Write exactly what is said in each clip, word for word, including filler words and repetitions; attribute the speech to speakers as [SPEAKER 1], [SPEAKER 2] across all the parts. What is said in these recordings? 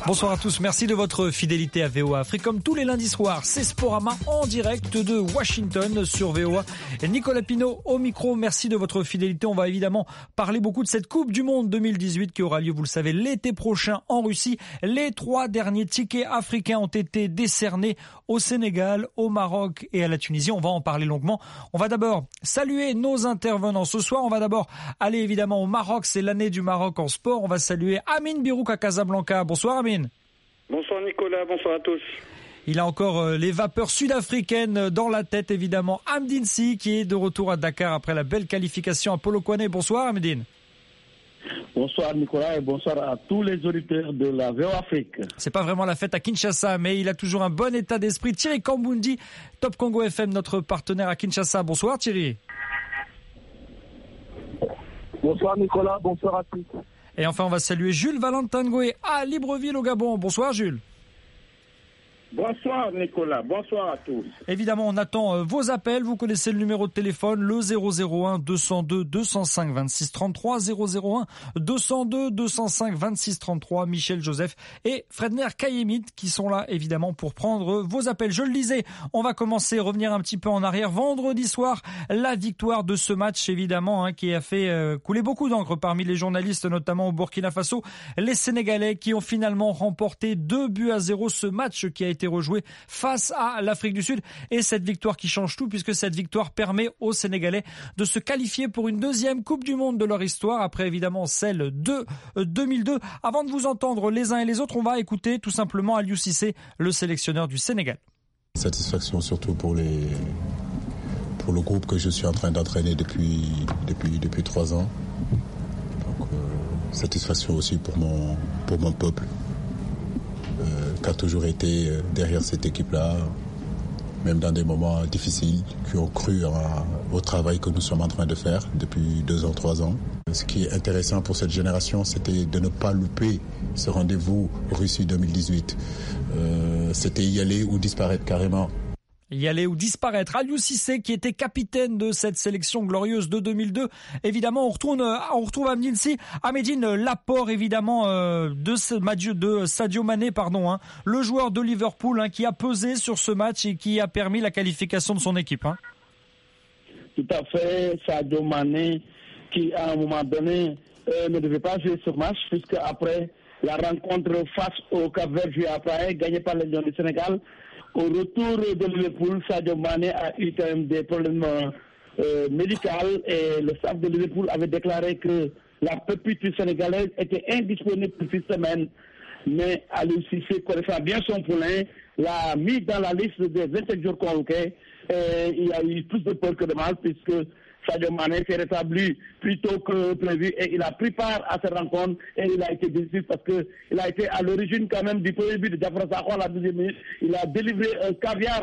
[SPEAKER 1] Bonsoir à tous, merci de votre fidélité à V O A Afrique. Comme tous les lundis soirs, c'est Sporama en direct de Washington sur V O A. Et Nicolas Pinault au micro, merci de votre fidélité. On va évidemment parler beaucoup de cette Coupe du Monde deux mille dix-huit qui aura lieu, vous le savez, l'été prochain en Russie. Les trois derniers tickets africains ont été décernés au Sénégal, au Maroc et à la Tunisie. On va en parler longuement. On va d'abord saluer nos intervenants ce soir. On va d'abord aller évidemment au Maroc. C'est l'année du Maroc en sport. On va saluer Amine Birouk à Casablanca. Bonsoir Amine.
[SPEAKER 2] Bonsoir Nicolas, bonsoir à tous.
[SPEAKER 1] Il a encore euh, les vapeurs sud-africaines dans la tête, évidemment. Amdine Sy, qui est de retour à Dakar après la belle qualification à Polokwane. Bonsoir Amdine.
[SPEAKER 3] Bonsoir Nicolas et bonsoir à tous les auditeurs de la V O A Afrique.
[SPEAKER 1] C'est pas vraiment la fête à Kinshasa, mais il a toujours un bon état d'esprit. Thierry Kambundi, Top Congo F M, notre partenaire à Kinshasa. Bonsoir Thierry.
[SPEAKER 3] Bonsoir Nicolas, bonsoir à tous.
[SPEAKER 1] Et enfin, on va saluer Jules Valentin Ngoué à Libreville au Gabon. Bonsoir Jules.
[SPEAKER 2] Bonsoir Nicolas, bonsoir à tous.
[SPEAKER 1] Évidemment, on attend euh, vos appels. Vous connaissez le numéro de téléphone, le zéro zéro un deux cent deux deux cent cinq vingt-six trente-trois, zéro zéro un deux cent deux deux cent cinq vingt-six trente-trois. Michel Joseph et Fredner Kayemit qui sont là évidemment pour prendre vos appels. Je le disais, on va commencer, revenir un petit peu en arrière. Vendredi soir, la victoire de ce match évidemment hein, qui a fait euh, couler beaucoup d'encre parmi les journalistes, notamment au Burkina Faso. Les Sénégalais qui ont finalement remporté deux buts à zéro ce match qui a été rejoué face à l'Afrique du Sud. Et cette victoire qui change tout, puisque cette victoire permet aux Sénégalais de se qualifier pour une deuxième Coupe du Monde de leur histoire, après évidemment celle de deux mille deux. Avant de vous entendre les uns et les autres, on va écouter tout simplement Aliou Cissé, le sélectionneur du Sénégal.
[SPEAKER 4] Satisfaction surtout pour les pour le groupe que je suis en train d'entraîner depuis depuis depuis trois ans. Donc euh, satisfaction aussi pour mon pour mon peuple. Euh, qui a toujours été derrière cette équipe-là, même dans des moments difficiles, qui ont cru à, au travail que nous sommes en train de faire depuis deux ans, trois ans. Ce qui est intéressant pour cette génération, c'était de ne pas louper ce rendez-vous Russie deux mille dix-huit. Euh, c'était y aller ou disparaître carrément.
[SPEAKER 1] Y aller ou disparaître. Aliou Cissé qui était capitaine de cette sélection glorieuse de deux mille deux. Évidemment, on retourne, on retrouve Amdine Sy. Amedine, l'apport évidemment de, de Sadio Mané, pardon, hein, le joueur de Liverpool hein, qui a pesé sur ce match et qui a permis la qualification de son équipe. Hein.
[SPEAKER 3] Tout à fait, Sadio Mané qui à un moment donné euh, ne devait pas jouer ce match puisque après la rencontre face au Cap-Vert joué après gagné par les Lions du Sénégal. Au retour de Liverpool, Sadio Mané a eu quand même des problèmes euh, médicaux et le staff de Liverpool avait déclaré que la pépite sénégalaise était indisponible pour six semaines. Mais Aliou Cissé, connaissant bien son poulain, l'a mis dans la liste des vingt-sept jours convoqués. Et il a eu plus de peur que de mal puisque Sadio Mané s'est rétabli plus tôt que prévu et il a pris part à cette rencontre et il a été décisif parce qu'il a été à l'origine quand même du premier but de Diafra Sakho à la deuxième minute. Il a délivré un caviar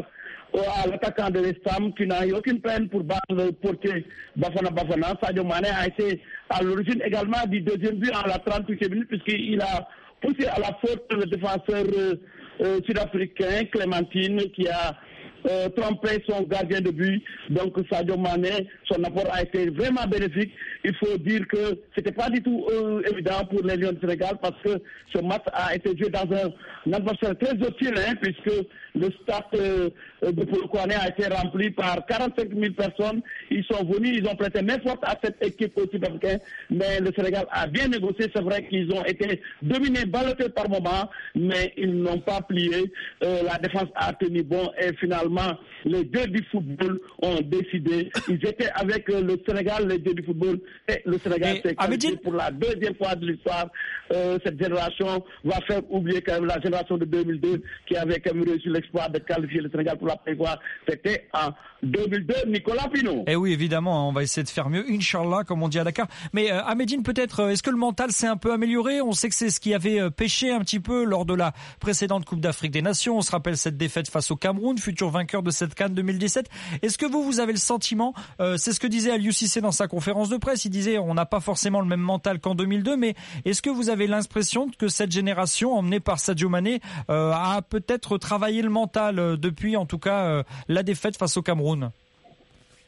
[SPEAKER 3] à l'attaquant de l'Est Ham qui n'a eu aucune peine pour battre le portier Bafana Bafana. Sadio Mané a été à l'origine également du deuxième but à la trente-huitième minute puisqu'il a poussé à la faute le défenseur euh, euh, sud-africain Clémentine qui a Euh, tromper son gardien de but. Donc Sadio Mané, son apport a été vraiment bénéfique. Il faut dire que c'était pas du tout euh, évident pour les Lions du Sénégal parce que ce match a été joué dans un, un atmosphère très hostile hein, puisque le stade euh, de Polokwane a été rempli par quarante-cinq mille personnes. Ils sont venus, ils ont prêté main forte à cette équipe sud-africaine, mais le Sénégal a bien négocié. C'est vrai qu'ils ont été dominés, ballottés par moment, mais ils n'ont pas plié. Euh, la défense a tenu bon et finalement les dieux du football ont décidé. Ils étaient avec le Sénégal, les dieux du football, et le Sénégal s'est qualifié pour la deuxième fois de l'histoire. Euh, cette génération va faire oublier quand même la génération de deux mille deux qui avait quand même réussi l'exploit de qualifier le Sénégal pour la première fois. C'était en deux mille deux, Nicolas Pinault.
[SPEAKER 1] Eh oui, évidemment, on va essayer de faire mieux, Inch'Allah, comme on dit à Dakar. Mais euh, Amedine, peut-être, est-ce que le mental s'est un peu amélioré? On sait que c'est ce qui avait euh, pêché un petit peu lors de la précédente Coupe d'Afrique des Nations. On se rappelle cette défaite face au Cameroun, futur vainqueur de cette CAN deux mille dix-sept. Est-ce que vous, vous avez le sentiment, euh, c'est ce que disait Aliou Cissé dans sa conférence de presse, il disait on n'a pas forcément le même mental qu'en deux mille deux, mais est-ce que vous avez l'impression que cette génération, emmenée par Sadio Mané, euh, a peut-être travaillé le mental euh, depuis, en tout cas, euh, la défaite face au Cameroun?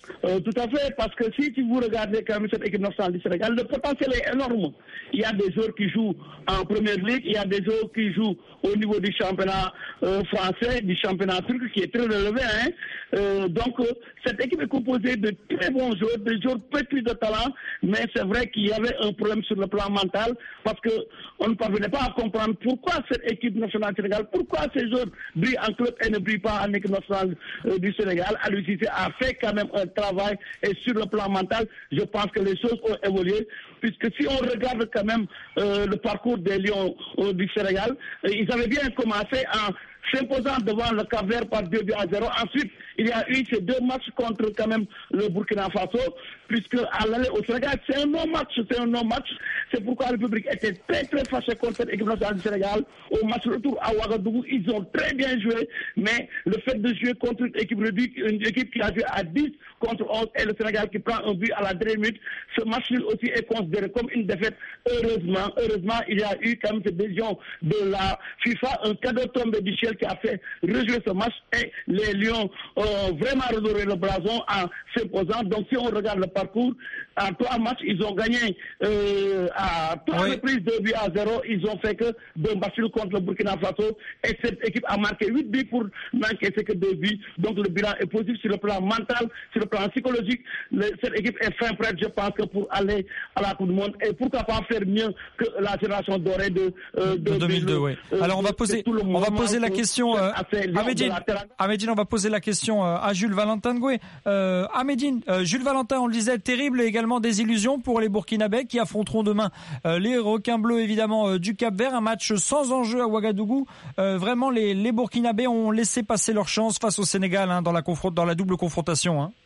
[SPEAKER 3] Euh, tout à fait, parce que si vous regardez quand même cette équipe nationale du Sénégal, le potentiel est énorme. Il y a des joueurs qui jouent en première ligue, il y a des joueurs qui jouent au niveau du championnat euh, français, du championnat turc, qui est très relevé. Hein. Euh, donc, euh, cette équipe est composée de très bons joueurs, de joueurs pétris de talent, mais c'est vrai qu'il y avait un problème sur le plan mental, parce qu'on ne parvenait pas à comprendre pourquoi cette équipe nationale du Sénégal, pourquoi ces joueurs brillent en club et ne brillent pas en équipe nationale euh, du Sénégal. Aliou Cissé a fait quand même un travail, et sur le plan mental, je pense que les choses ont évolué, puisque si on regarde quand même euh, le parcours des Lions euh, du Sénégal, euh, ils avaient bien commencé en s'imposant devant le Cap-Vert par deux buts à zéro. Ensuite, il y a eu ces deux matchs contre quand même le Burkina Faso, puisque à l'aller au Sénégal, c'est un non-match, c'est un non-match. C'est pourquoi le public était très très fâché contre cette équipe nationale du Sénégal. Au match retour à Ouagadougou, ils ont très bien joué, mais le fait de jouer contre une équipe réduite, une équipe qui a joué à dix contre onze, et le Sénégal qui prend un but à la dernière minute, ce match aussi est considéré comme une défaite. Heureusement, heureusement, il y a eu quand même cette décision de la FIFA, un cadeau tombé du ciel qui a fait rejouer ce match, et les Lions ont vraiment redoré le blason en s'imposant. Donc si on regarde le parcours, en trois matchs, ils ont gagné euh, à trois oui. reprises deux buts à zéro. Ils ont fait que deux matchs contre le Burkina Faso, et cette équipe a marqué huit buts pour n'encaisser que deux buts. Donc le bilan est positif sur le plan mental, sur le plan psychologique. Le, cette équipe est fin prête, je pense, que pour aller à la Coupe du Monde, et pourquoi pas faire mieux que la génération dorée de, euh, de,
[SPEAKER 1] de deux mille deux. Oui. Euh, Alors on va poser, on va poser la question. Euh, Amédine, Amédine, on va poser la question euh, à Jules Valentin Ngoué. Euh, Amédine, euh, Jules Valentin, on le disait, terrible et également des illusions pour les Burkinabés qui affronteront demain euh, les requins bleus évidemment euh, du Cap-Vert, un match sans enjeu à Ouagadougou. Euh, vraiment, les, les Burkinabés ont laissé passer leur chance face au Sénégal hein, dans la confront- dans la double confrontation. Hein.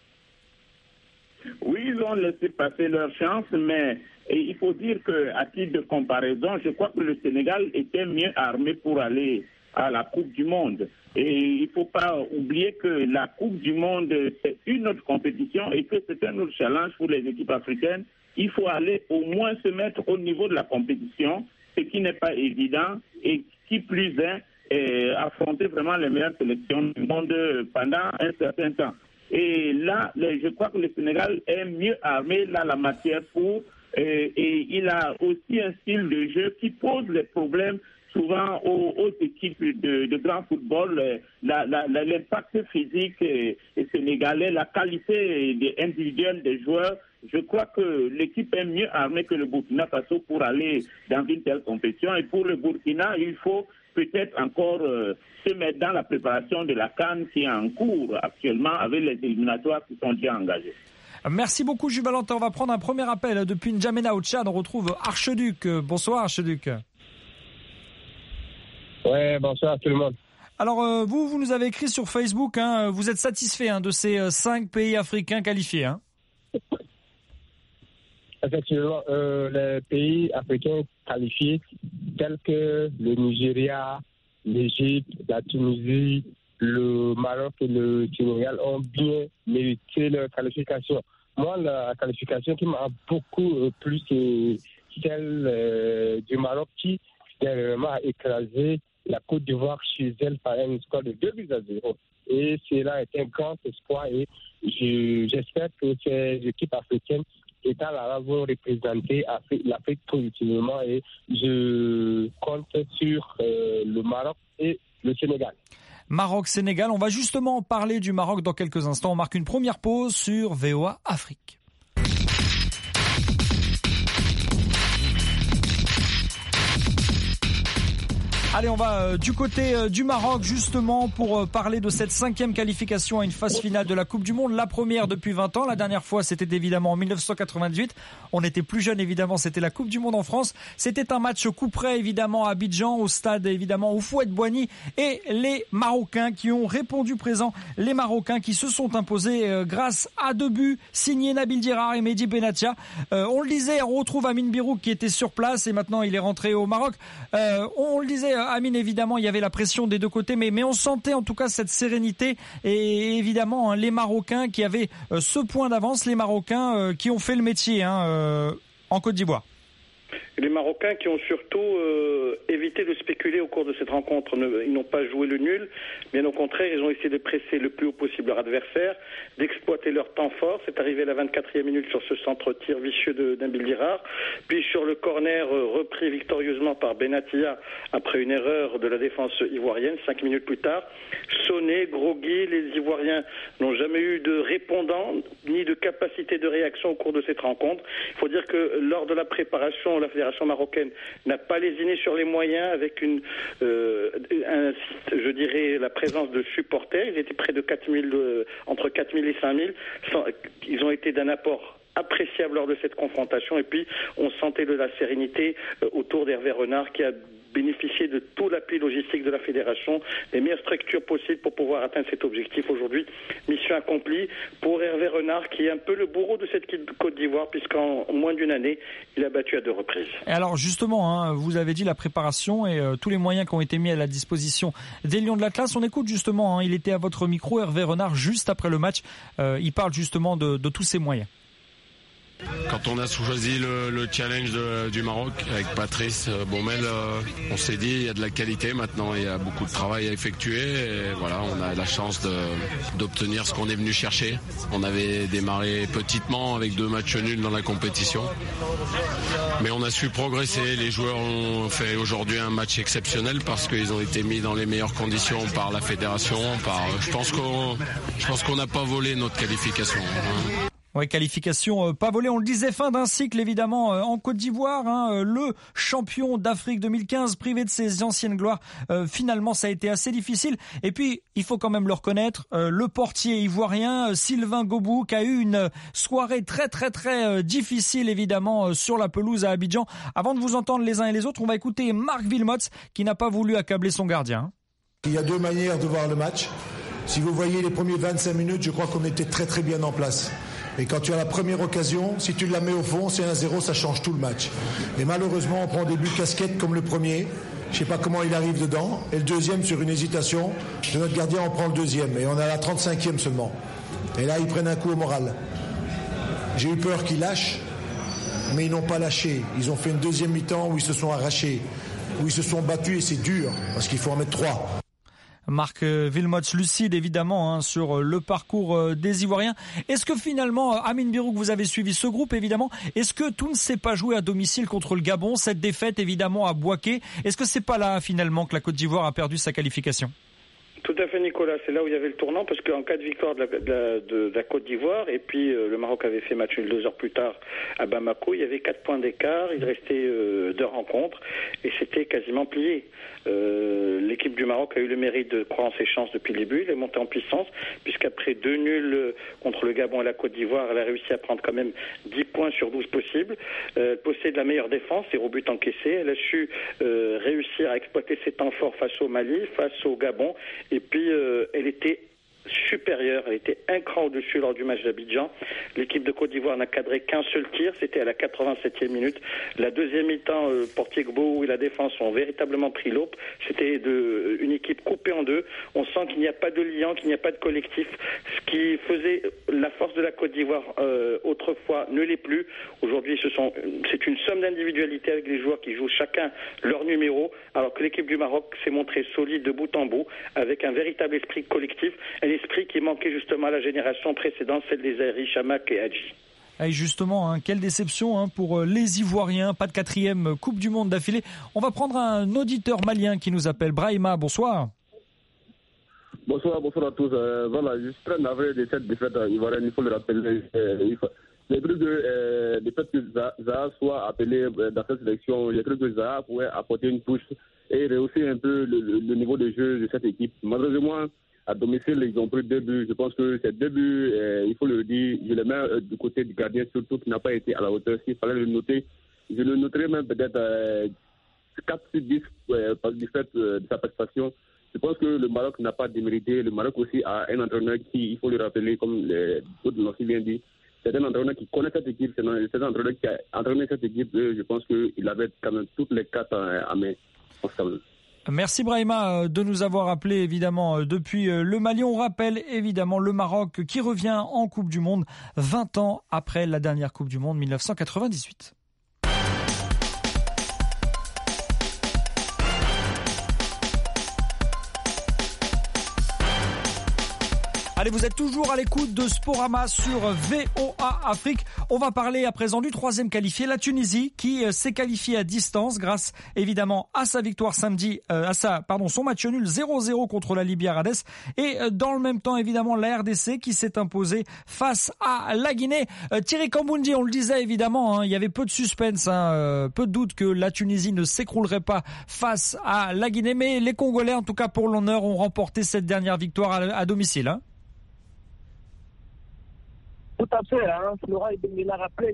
[SPEAKER 2] Oui, ils ont laissé passer leur chance, mais et il faut dire qu'à titre de comparaison, je crois que le Sénégal était mieux armé pour aller à la Coupe du Monde. Et il ne faut pas oublier que la Coupe du Monde, c'est une autre compétition et que c'est un autre challenge pour les équipes africaines. Il faut aller au moins se mettre au niveau de la compétition, ce qui n'est pas évident, et qui plus est, est affronter vraiment les meilleures sélections du monde pendant un certain temps. Et là, je crois que le Sénégal est mieux armé dans la matière pour, euh, et il a aussi un style de jeu qui pose les problèmes souvent aux, aux équipes de, de grand football, la, la, la, l'impact physique et, et sénégalais, la qualité des, individuelle des joueurs. Je crois que l'équipe est mieux armée que le Burkina Faso pour aller dans une telle compétition. Et pour le Burkina, il faut peut-être encore euh, se mettre dans la préparation de la CAN qui est en cours actuellement avec les éliminatoires qui sont déjà engagés.
[SPEAKER 1] Merci beaucoup Jules Valentin. On va prendre un premier appel depuis N'Djamena au Tchad. On retrouve Archeduc. Bonsoir Archeduc.
[SPEAKER 5] Ouais, bonsoir à tout le monde.
[SPEAKER 1] Alors euh, vous, vous nous avez écrit sur Facebook, hein, vous êtes satisfait hein, de ces euh, cinq pays africains qualifiés. Hein.
[SPEAKER 5] Effectivement, euh, les pays africains qualifiés tels que le Nigeria, l'Égypte, la Tunisie, le Maroc et le Sénégal ont bien mérité leur qualification. Moi, la qualification qui m'a beaucoup plu, c'est celle euh, du Maroc qui dernièrement a écrasé la Côte d'Ivoire chez elle par un score de deux buts à zéro. Et cela est un grand espoir et je, j'espère que ces équipes africaines étant là vont représenter l'Afrique positivement et je compte sur euh, le Maroc et le Sénégal.
[SPEAKER 1] Maroc-Sénégal, on va justement parler du Maroc dans quelques instants. On marque une première pause sur V O A Afrique. Allez, on va euh, du côté euh, du Maroc justement pour euh, parler de cette cinquième qualification à une phase finale de la Coupe du Monde. La première depuis vingt ans. La dernière fois, c'était évidemment en dix-neuf cent quatre-vingt-dix-huit. On était plus jeunes évidemment. C'était la Coupe du Monde en France. C'était un match coup près évidemment à Abidjan, au stade évidemment Houphouët-Boigny. Et les Marocains qui ont répondu présent. Les Marocains qui se sont imposés euh, grâce à deux buts signés Nabil Dirar et Mehdi Benatia. Euh, on le disait, on retrouve Amine Birouk qui était sur place et maintenant il est rentré au Maroc. Euh, on le disait, Amine, évidemment, il y avait la pression des deux côtés, mais, mais on sentait en tout cas cette sérénité et évidemment hein, les Marocains qui avaient euh, ce point d'avance, les Marocains euh, qui ont fait le métier hein, euh, en Côte d'Ivoire.
[SPEAKER 2] Les
[SPEAKER 6] Marocains qui ont surtout euh, évité de spéculer au cours de cette rencontre. Ils n'ont pas joué le nul, bien au contraire, ils ont essayé de presser le plus haut possible leur adversaire, d'exploiter leur temps fort. C'est arrivé à la vingt-quatrième minute sur ce centre-tir vicieux de Nabil Dirar. Puis sur le corner euh, repris victorieusement par Benatia après une erreur de la défense ivoirienne, cinq minutes plus tard. Sonné, groggy, les Ivoiriens n'ont jamais eu de répondant ni de capacité de réaction au cours de cette rencontre. Il faut dire que lors de la préparation, la fédération marocaine n'a pas lésiné sur les moyens avec une, euh, un, je dirais, la présence de supporters. Ils étaient près de quatre mille, euh, entre quatre mille et cinq mille. Ils ont été d'un apport appréciable lors de cette confrontation, et puis on sentait de la sérénité euh, autour d'Hervé Renard qui a bénéficié de tout l'appui logistique de la fédération, les meilleures structures possibles pour pouvoir atteindre cet objectif. Aujourd'hui, mission accomplie pour Hervé Renard qui est un peu le bourreau de cette Côte d'Ivoire puisqu'en moins d'une année, il a battu à deux reprises.
[SPEAKER 1] Et alors justement, hein, vous avez dit la préparation et euh, tous les moyens qui ont été mis à la disposition des Lions de l'Atlas. On écoute justement, hein, il était à votre micro, Hervé Renard, juste après le match. Euh, il parle justement de, de tous ces moyens.
[SPEAKER 7] Quand on a choisi le, le challenge de, du Maroc avec Patrice Baumel, euh, on s'est dit il y a de la qualité maintenant, il y a beaucoup de travail à effectuer et voilà, on a la chance de, d'obtenir ce qu'on est venu chercher. On avait démarré petitement avec deux matchs nuls dans la compétition, mais on a su progresser. Les joueurs ont fait aujourd'hui un match exceptionnel parce qu'ils ont été mis dans les meilleures conditions par la fédération. Par, je pense qu'on, je pense qu'on n'a pas volé notre qualification. Hein.
[SPEAKER 1] Ouais, qualification euh, pas volée, on le disait, fin d'un cycle évidemment euh, en Côte d'Ivoire, hein, euh, le champion d'Afrique deux mille quinze privé de ses anciennes gloires, euh, finalement ça a été assez difficile, et puis il faut quand même le reconnaître, euh, le portier ivoirien euh, Sylvain Gobou qui a eu une soirée très très très euh, difficile évidemment euh, sur la pelouse à Abidjan. Avant de vous entendre les uns et les autres, on va écouter Marc Wilmots qui n'a pas voulu accabler son gardien.
[SPEAKER 8] Il y a deux manières de voir le match. Si vous voyez les premiers vingt-cinq minutes, je crois qu'on était très très bien en place. Et quand tu as la première occasion, si tu la mets au fond, c'est un zéro, ça change tout le match. Et malheureusement, on prend des buts casquettes comme le premier. Je ne sais pas comment il arrive dedans. Et le deuxième, sur une hésitation de notre gardien, on prend le deuxième. Et on est à la trente-cinquième seulement. Et là, ils prennent un coup au moral. J'ai eu peur qu'ils lâchent, mais ils n'ont pas lâché. Ils ont fait une deuxième mi-temps où ils se sont arrachés, où ils se sont battus, et c'est dur, parce qu'il faut en mettre trois.
[SPEAKER 1] Marc Wilmots, lucide évidemment hein, sur le parcours des Ivoiriens. Est-ce que finalement, Amine Birouk, vous avez suivi ce groupe évidemment, est-ce que tout ne s'est pas joué à domicile contre le Gabon, cette défaite évidemment à Bouaké, est-ce que c'est pas là finalement que la Côte d'Ivoire a perdu sa qualification ?
[SPEAKER 6] Tout à fait, Nicolas, c'est là où il y avait le tournant, parce qu'en cas de victoire de la, de la, de la Côte d'Ivoire, et puis euh, le Maroc avait fait match nul deux heures plus tard à Bamako, il y avait quatre points d'écart, il restait euh, deux rencontres, et c'était quasiment plié. Euh, l'équipe du Maroc a eu le mérite de croire en ses chances depuis le début, elle est montée en puissance, puisqu'après deux nuls contre le Gabon et la Côte d'Ivoire, elle a réussi à prendre quand même dix points sur douze possibles. Euh, elle possède la meilleure défense, zéro but encaissé, elle a su euh, réussir à exploiter ses temps forts face au Mali, face au Gabon, et puis euh, elle était supérieure, elle était un cran au-dessus lors du match d'Abidjan. L'équipe de Côte d'Ivoire n'a cadré qu'un seul tir, c'était à la quatre-vingt-septième minute. La deuxième mi-temps, euh, Portier Gbou et la défense ont véritablement pris l'aube. C'était de, une équipe coupée en deux. On sent qu'il n'y a pas de lien, qu'il n'y a pas de collectif. Ce qui faisait la force de la Côte d'Ivoire euh, autrefois ne l'est plus. Aujourd'hui, ce sont, c'est une somme d'individualité avec les joueurs qui jouent chacun leur numéro, alors que l'équipe du Maroc s'est montrée solide de bout en bout, avec un véritable esprit collectif. Un esprit qui manquait justement à la génération précédente, celle des Zaïri, Chamak et Hadji.
[SPEAKER 1] Et justement, hein, quelle déception hein, pour les Ivoiriens, pas de quatrième Coupe du Monde d'affilée. On va prendre un auditeur malien qui nous appelle. Brahima, bonsoir.
[SPEAKER 5] Bonsoir, bonsoir à tous. Euh, voilà, je suis très navré de cette défaite ivoirienne, il faut le rappeler. Euh, il faut... J'ai cru que euh, le fait que Zaha soit appelé dans cette sélection, j'ai cru que Zaha pouvait apporter une touche et rehausser un peu le, le, le niveau de jeu de cette équipe. Malheureusement, à domicile, ils ont pris deux buts. Je pense que ces deux buts, euh, il faut le dire, je les mets euh, du côté du gardien, surtout qui n'a pas été à la hauteur. S'il fallait le noter, je le noterais même peut-être euh, quatre sur dix euh, du fait euh, de sa prestation. Je pense que le Maroc n'a pas démérité. Le Maroc aussi a un entraîneur qui, il faut le rappeler, comme les autres l'ont si bien dit, c'est un entraîneur qui connaît cette équipe, c'est un, c'est un entraîneur qui a entraîné cette équipe. Je pense qu'il avait quand même toutes les cartes à main.
[SPEAKER 1] Merci Brahima de nous avoir appelé évidemment depuis le Mali. On rappelle évidemment le Maroc qui revient en Coupe du Monde vingt ans après la dernière Coupe du Monde mille neuf cent quatre-vingt-dix-huit. Allez, vous êtes toujours à l'écoute de Sporama sur V O A Afrique. On va parler à présent du troisième qualifié, la Tunisie, qui s'est qualifiée à distance grâce évidemment à sa victoire samedi, euh, à sa, pardon, son match nul zéro zéro contre la Libye à Rades. Et dans le même temps, évidemment, la R D C qui s'est imposée face à la Guinée. Euh, Thierry Kamboundi, on le disait évidemment, hein, il y avait peu de suspense, hein, euh, peu de doute que la Tunisie ne s'écroulerait pas face à la Guinée. Mais les Congolais, en tout cas pour l'honneur, ont remporté cette dernière victoire à, à domicile. Hein.
[SPEAKER 3] Tout à fait, hein. Florent Ibenge l'a rappelé.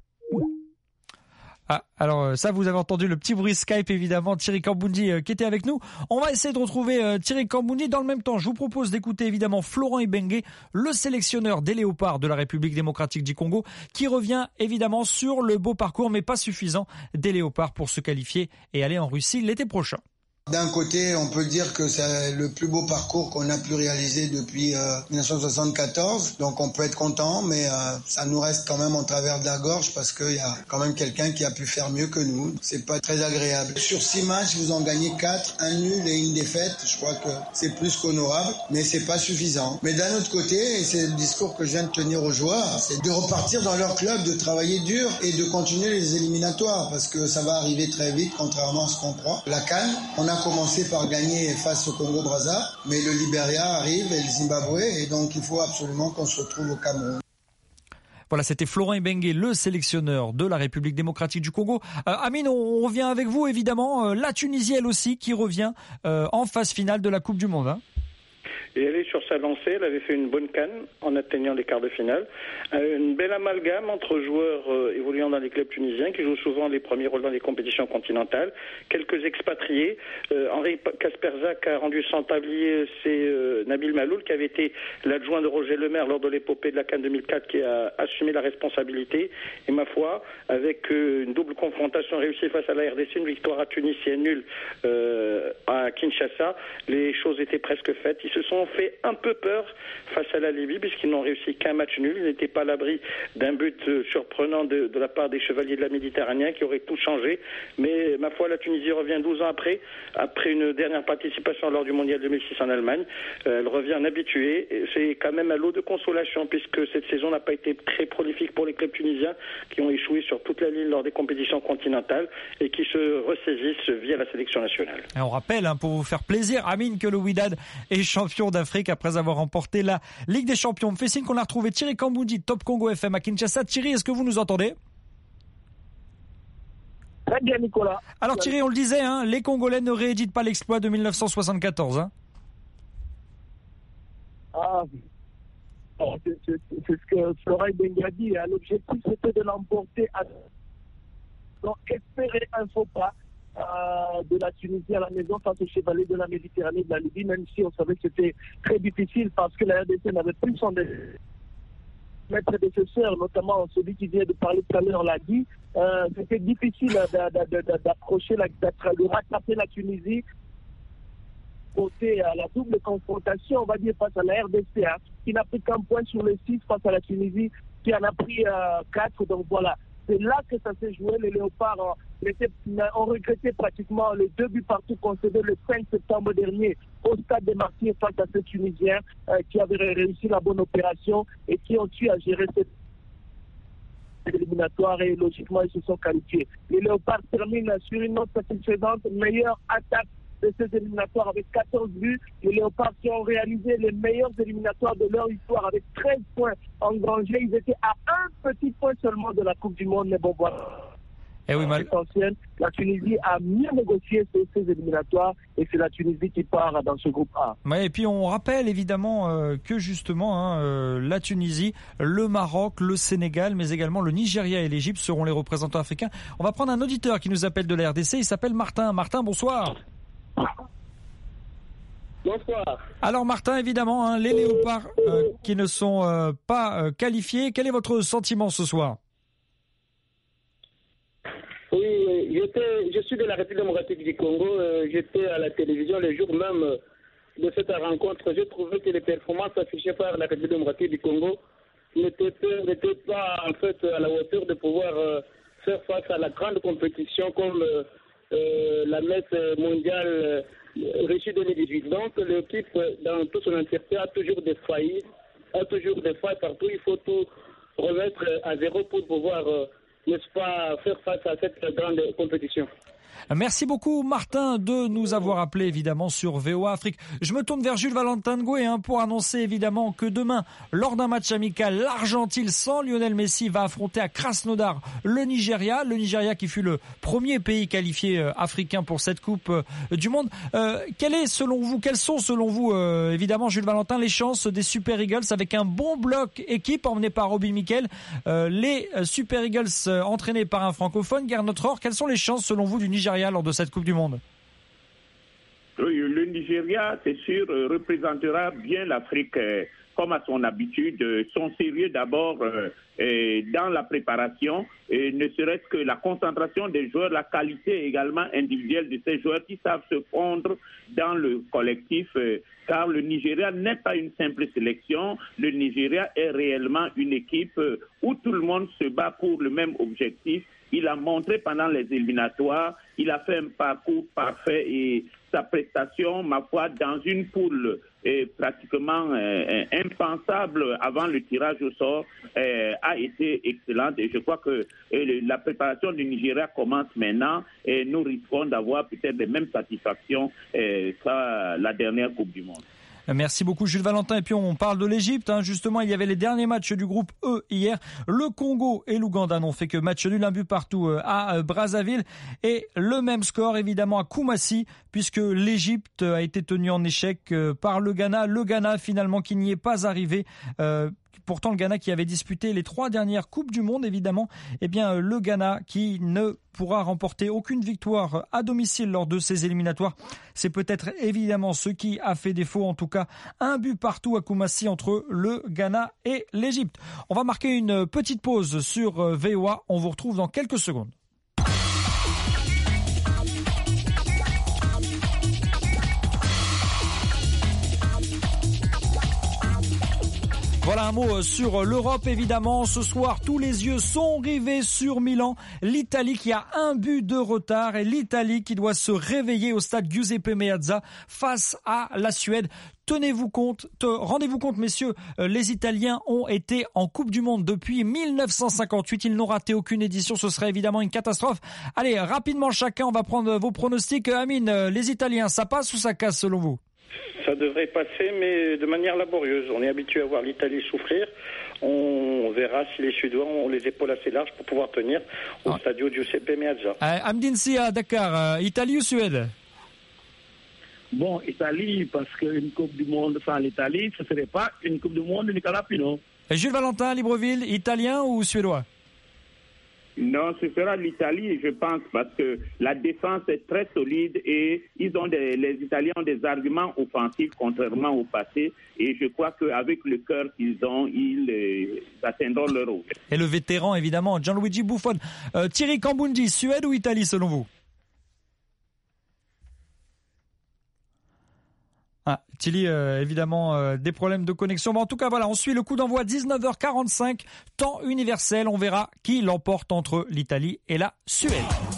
[SPEAKER 1] Ah, alors ça, vous avez entendu le petit bruit Skype, évidemment, Thierry Kamboundi euh, qui était avec nous. On va essayer de retrouver euh, Thierry Kamboundi. Dans le même temps, je vous propose d'écouter évidemment Florent Ibenge, le sélectionneur des Léopards de la République démocratique du Congo, qui revient évidemment sur le beau parcours, mais pas suffisant, des Léopards pour se qualifier et aller en Russie l'été prochain.
[SPEAKER 9] D'un côté, on peut dire que c'est le plus beau parcours qu'on a pu réaliser depuis euh, dix-neuf cent soixante-quatorze. Donc on peut être content, mais euh, ça nous reste quand même en travers de la gorge parce qu'il y a quand même quelqu'un qui a pu faire mieux que nous. C'est pas très agréable. Sur six matchs, vous en gagnez quatre, un nul et une défaite. Je crois que c'est plus qu'honorable, mais c'est pas suffisant. Mais d'un autre côté, et c'est le discours que je viens de tenir aux joueurs, c'est de repartir dans leur club, de travailler dur et de continuer les éliminatoires parce que ça va arriver très vite, contrairement à ce qu'on croit. La CAN, on a commencé par gagner face au Congo-Brazza, mais le Libéria arrive et le Zimbabwe, et donc il faut absolument qu'on se retrouve au Cameroun.
[SPEAKER 1] Voilà, c'était Florent Ibenge, le sélectionneur de la République démocratique du Congo. Euh, Amine, on revient avec vous évidemment. Euh, la Tunisie, elle aussi, qui revient euh, en phase finale de la Coupe du Monde. Hein.
[SPEAKER 6] Et elle est sur sa lancée, elle avait fait une bonne canne en atteignant les quarts de finale. Euh, une belle amalgame entre joueurs euh, évoluant dans les clubs tunisiens qui jouent souvent les premiers rôles dans les compétitions continentales. Quelques expatriés. Euh, Henri Kasperzak a rendu sans tablier, c'est euh, Nabil Maloul qui avait été l'adjoint de Roger Lemaire lors de l'épopée de la CAN deux mille quatre qui a assumé la responsabilité. Et ma foi, avec euh, une double confrontation réussie face à la R D C, une victoire à Tunis et un nul euh, à Kinshasa, les choses étaient presque faites. Ils se sont fait un peu peur face à la Libye puisqu'ils n'ont réussi qu'un match nul. Ils n'étaient pas à l'abri d'un but surprenant de, de la part des Chevaliers de la Méditerranée qui aurait tout changé. Mais ma foi, la Tunisie revient douze ans après, après une dernière participation lors du Mondial deux mille six en Allemagne. Euh, elle revient en habituée. C'est quand même un lot de consolation puisque cette saison n'a pas été très prolifique pour les clubs tunisiens qui ont échoué sur toute la ligne lors des compétitions continentales et qui se ressaisissent via la sélection nationale.
[SPEAKER 1] Et on rappelle, hein, pour vous faire plaisir, Amine, que le Wydad est champion d'Afrique après avoir remporté la Ligue des Champions. On me fait signe qu'on a retrouvé Thierry Kamboundi, Top Congo F M à Kinshasa. Thierry, est-ce que vous nous entendez ?
[SPEAKER 3] Très bien, Nicolas.
[SPEAKER 1] Alors Thierry, on le disait, hein, les Congolais ne rééditent pas l'exploit de dix-neuf cent soixante-quatorze. Hein.
[SPEAKER 3] Ah, c'est, c'est, c'est ce que Florent Ibenge a dit. Hein. L'objectif, c'était de l'emporter à... Donc, espérer un faux pas euh, de la Tunisie à la maison face aux Chevaliers de la Méditerranée de la Libye, même si on savait que c'était très difficile parce que la R D C n'avait plus son maître décesseur, notamment celui qui vient de parler tout à l'heure l'a dit. Euh, c'était difficile d'approcher, la, de rattraper la Tunisie. Côté à la double confrontation, on va dire, face à la R D C, hein, qui n'a pris qu'un point sur les six face à la Tunisie, qui en a pris euh, quatre. Donc voilà. C'est là que ça s'est joué. Les Léopards euh, étaient, ont regretté pratiquement les deux buts partout concédés le cinq septembre dernier au stade des Martyrs face à ces Tunisiens euh, qui avaient réussi la bonne opération et qui ont eu à gérer cette éliminatoire et logiquement ils se sont qualifiés. Les Léopards terminent sur une note satisfaisante, meilleure attaque de ces éliminatoires avec quatorze buts. Les Léopards qui ont réalisé les meilleurs éliminatoires de leur histoire avec treize points engrangés. Ils étaient à un petit point seulement de la Coupe du Monde. Mais bon, voilà.
[SPEAKER 1] Eh oui, mal...
[SPEAKER 3] La Tunisie a mieux négocié ces, ces éliminatoires et c'est la Tunisie qui part dans ce groupe A.
[SPEAKER 1] Ouais, et puis on rappelle évidemment euh, que justement hein, euh, la Tunisie, le Maroc, le Sénégal, mais également le Nigeria et l'Égypte seront les représentants africains. On va prendre un auditeur qui nous appelle de la R D C. Il s'appelle Martin. Martin, bonsoir.
[SPEAKER 10] Bonsoir.
[SPEAKER 1] Alors Martin, évidemment, hein, les Léopards euh, qui ne sont euh, pas euh, qualifiés, quel est votre sentiment ce soir ?
[SPEAKER 10] Oui, j'étais, je suis de la République démocratique du Congo, euh, j'étais à la télévision le jour même euh, de cette rencontre. J'ai trouvé que les performances affichées par la République démocratique du Congo n'étaient, n'étaient pas en fait à la hauteur de pouvoir euh, faire face à la grande compétition comme euh, euh, la messe mondiale euh, Russie deux mille dix-huit. Donc l'équipe, dans toute son entièreté, a toujours des failles, a toujours des failles partout. Il faut tout remettre à zéro pour pouvoir, euh, n'est-ce pas, faire face à cette grande compétition.
[SPEAKER 1] Merci beaucoup Martin de nous avoir appelé évidemment sur V O A Afrique. Je me tourne vers Jules Valentin Ngoué hein, pour annoncer évidemment que demain, lors d'un match amical, l'Argentine sans Lionel Messi va affronter à Krasnodar le Nigeria. Le Nigeria qui fut le premier pays qualifié euh, africain pour cette Coupe euh, du Monde. Euh, quel est selon vous, quelles sont selon vous euh, évidemment Jules Valentin les chances des Super Eagles avec un bon bloc équipe emmené par Robbie Mikel, euh, les Super Eagles euh, entraînés par un francophone, Gernot Rohr, quelles sont les chances selon vous du Nigeria lors de cette Coupe du Monde?
[SPEAKER 2] Oui, le Nigeria, c'est sûr, représentera bien l'Afrique euh, comme à son habitude. Euh, sont sérieux d'abord euh, euh, dans la préparation, et ne serait-ce que la concentration des joueurs, la qualité également individuelle de ces joueurs qui savent se fondre dans le collectif, euh, car le Nigeria n'est pas une simple sélection. Le Nigeria est réellement une équipe euh, où tout le monde se bat pour le même objectif. Il a montré pendant les éliminatoires, il a fait un parcours parfait et sa prestation, ma foi, dans une poule est pratiquement euh, impensable avant le tirage au sort, euh, a été excellente. Et je crois que euh, la préparation du Nigeria commence maintenant et nous risquons d'avoir peut-être les mêmes satisfactions euh, qu'à la dernière Coupe du Monde.
[SPEAKER 1] Merci beaucoup Jules Valentin. Et puis on parle de l'Égypte. Hein. Justement, il y avait les derniers matchs du groupe E hier. Le Congo et l'Ouganda n'ont fait que match nul, un but partout à Brazzaville. Et le même score évidemment à Koumassi, puisque l'Égypte a été tenue en échec par le Ghana. Le Ghana finalement qui n'y est pas arrivé. Euh, Pourtant, le Ghana qui avait disputé les trois dernières Coupes du Monde, évidemment, eh bien, le Ghana qui ne pourra remporter aucune victoire à domicile lors de ces éliminatoires. C'est peut-être évidemment ce qui a fait défaut, en tout cas, un but partout à Koumassi entre le Ghana et l'Égypte. On va marquer une petite pause sur V O A. On vous retrouve dans quelques secondes. Voilà un mot sur l'Europe, évidemment. Ce soir, tous les yeux sont rivés sur Milan. L'Italie qui a un but de retard et l'Italie qui doit se réveiller au stade Giuseppe Meazza face à la Suède. Tenez-vous compte, te, rendez-vous compte, messieurs, euh, les Italiens ont été en Coupe du Monde depuis mille neuf cent cinquante-huit. Ils n'ont raté aucune édition. Ce serait évidemment une catastrophe. Allez, rapidement chacun, on va prendre vos pronostics. Amine, euh, les Italiens, ça passe ou ça casse selon vous?
[SPEAKER 6] Ça devrait passer, mais de manière laborieuse. On est habitué à voir l'Italie souffrir. On verra si les Suédois ont les épaules assez larges pour pouvoir tenir au ah. Stadio Giuseppe Meazza.
[SPEAKER 1] Euh, Amdine Sia, Dakar, euh, Italie ou Suède?
[SPEAKER 3] Bon, Italie, parce qu'une Coupe du Monde sans l'Italie, ce ne serait pas une Coupe du Monde Nicolas Pino.
[SPEAKER 1] Et Jules Valentin, Libreville, italien ou suédois?
[SPEAKER 2] Non, ce sera l'Italie, je pense, parce que la défense est très solide et ils ont des, les Italiens ont des arguments offensifs contrairement au passé. Et je crois qu'avec le cœur qu'ils ont, ils, euh, atteindront leur haut.
[SPEAKER 1] Et le vétéran, évidemment, Gianluigi Buffon. Euh, Thierry Cambundi, Suède ou Italie, selon vous? Ah, Tilly, euh, évidemment, euh, des problèmes de connexion. Mais en tout cas, voilà, on suit le coup d'envoi dix-neuf heures quarante-cinq, temps universel. On verra qui l'emporte entre l'Italie et la Suède.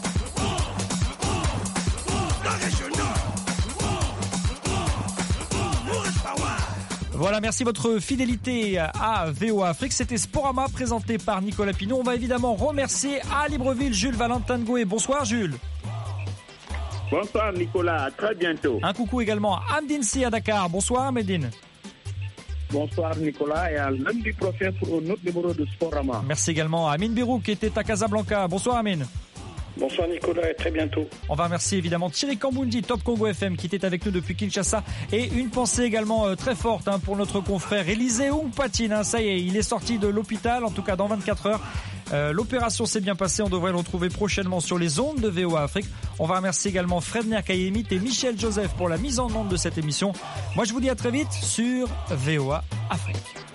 [SPEAKER 1] Voilà, merci de votre fidélité à V O A Afrique. C'était Sporama présenté par Nicolas Pinot. On va évidemment remercier à Libreville Jules Valentin Ngoué. Bonsoir Jules.
[SPEAKER 2] Bonsoir Nicolas, à très bientôt.
[SPEAKER 1] Un coucou également à Amdine Si à Dakar. Bonsoir Amedine.
[SPEAKER 3] Bonsoir Nicolas et à lundi prochain pour un autre numéro de Sporama.
[SPEAKER 1] Merci également à Amine Birou qui était à Casablanca. Bonsoir Amine.
[SPEAKER 6] Bonsoir Nicolas et très bientôt.
[SPEAKER 1] On va remercier évidemment Thierry Cambundi, Top Congo F M, qui était avec nous depuis Kinshasa. Et une pensée également euh, très forte hein, pour notre confrère Élisée Oungpatine. Hein, ça y est, il est sorti de l'hôpital, en tout cas dans vingt-quatre heures. Euh, l'opération s'est bien passée, on devrait le retrouver prochainement sur les ondes de V O A Afrique. On va remercier également Fred Nerkayemit et Michel Joseph pour la mise en onde de cette émission. Moi je vous dis à très vite sur V O A Afrique.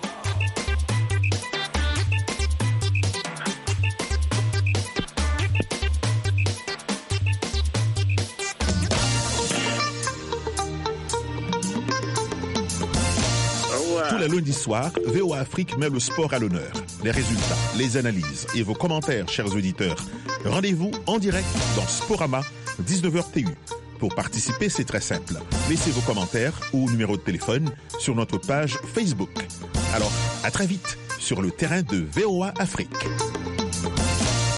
[SPEAKER 11] Tous les lundis soirs, V O A Afrique met le sport à l'honneur. Les résultats, les analyses et vos commentaires, chers auditeurs. Rendez-vous en direct dans Sporama dix-neuf heures T U. Pour participer, c'est très simple. Laissez vos commentaires ou numéro de téléphone sur notre page Facebook. Alors, à très vite sur le terrain de V O A Afrique.